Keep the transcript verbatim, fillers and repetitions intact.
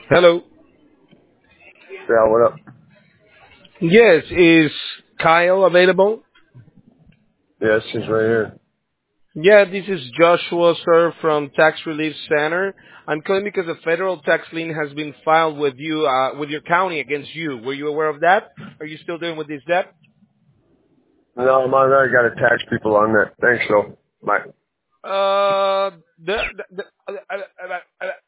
Hello. Yeah, what up? Yes, is Kyle available? Yes, he's right here. Yeah, this is Joshua, sir, from Tax Relief Center. I'm calling because a federal tax lien has been filed with you, uh, with your county against you. Were you aware of that? Are you still dealing with this debt? No, I'm on there. I got to tax people on that. Thanks, though. Bye. Uh, the, the, the, uh, uh, uh, uh,